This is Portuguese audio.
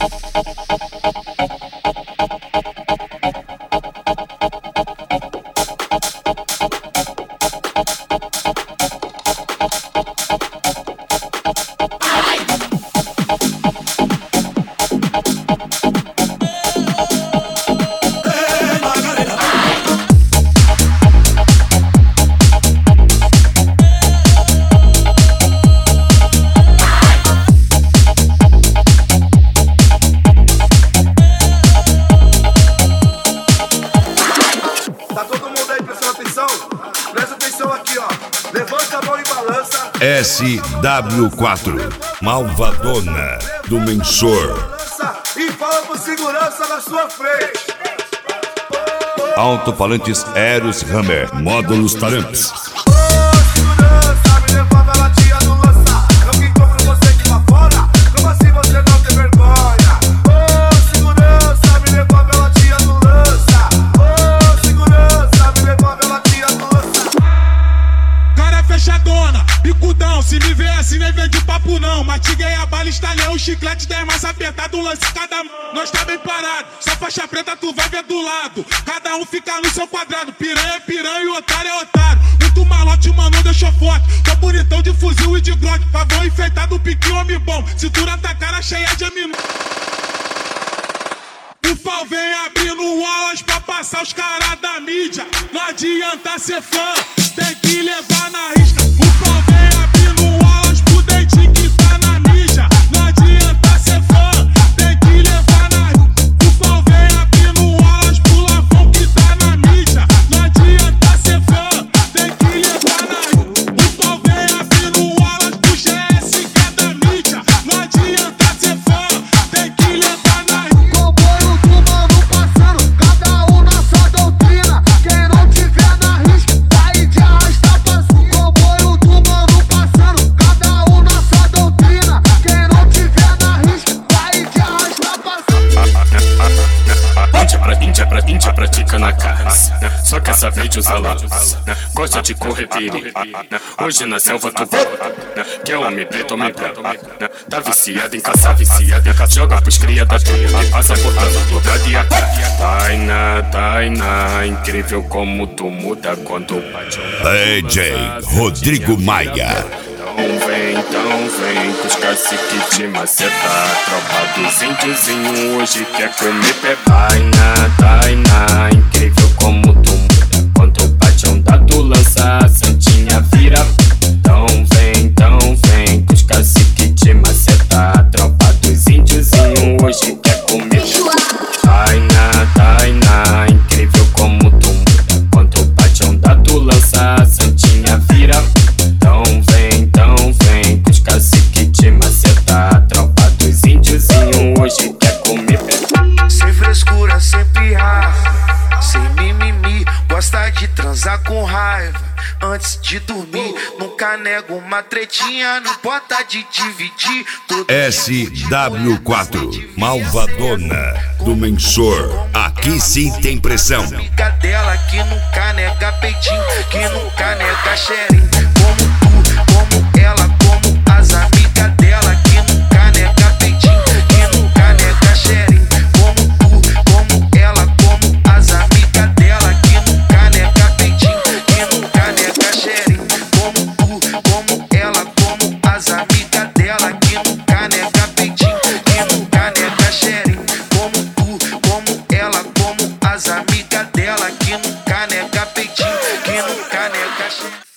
Presta atenção aqui, ó. Levanta a mão e balança. SW4, Malvadona do Mensor. E fala pro segurança na sua frente. Alto-falantes Eros Hammer, módulos Taramps. Bicudão, se me vê assim, nem vem de papo não. Matiguei a bala, estalhei o chiclete, 10 mais apertado, um lance cada mão. Nós tá bem parado, só faixa preta tu vai ver do lado. Cada um fica no seu quadrado, piranha é piranha e otário é otário. Muito malote, mano, deixou forte. Tô bonitão de fuzil e de glock, pavão enfeitado, piquinho, homem bom. Cintura tá cara cheia de amino. O pau vem abrindo alas pra passar os caras da mídia. Não adianta ser fã, tem que levar na risca. O pau vem abrindo alas pro dentinho que tá na mídia. Não adianta ser fã, tem que levar na risca. O pau vem abrindo alas pro lavão que tá na mídia. Não adianta ser fã, tem que levar na risca. O pau vem abrindo alas pro GS que é da mídia. Não adianta ser fã, tem que levar na risca. Índia pratica na casa, só quer saber de usar lápis. Gosta de correr perigo. Hoje na selva tu volta. Quer homem preto, homem branco. Tá viciado em caçar, joga pros cria da tua e passa botando lugar de AK. Tainá, incrível como tu muda quando bate. DJ Rodrigo Maia. Então vem, que os caciques te macetar. Tropa dos índiozinho hoje quer comer pé. Tainá, incrível como tu muda quando bate um dado lança, a santinha vira. Então vem, que os caciques te macetar. Tropa dos índiozinho hoje quer comer pé. Tainá, incrível como tu muda quando bate um dado lança, a santinha vira. Então vem, que os caciques te macetar. Tropa dos índiozinho hoje quer comer pé. Sem frescura, sem pirraça, sem mimimi. Gosta de transar com raiva antes de dormir. Nunca nego uma tretinha, não importa de dividir. SW4, Malvadona do Mensor. Aqui sim tem pressão. Amiga dela que nunca nega peitinho, que nunca nega xerinho. Como tu, como ela, como as amigas dela que nunca nega peitinho, que nunca nega xerinho. Como tu, como ela, como as amigas dela que nunca nega peitinho, que nunca nega xerinho. Como tu, como ela, como as amigas dela que nunca nega peitinho, que nunca nega xerinho. Como tu, como ela, como as amigas dela que nunca nega peitinho, que nunca nega xerinho.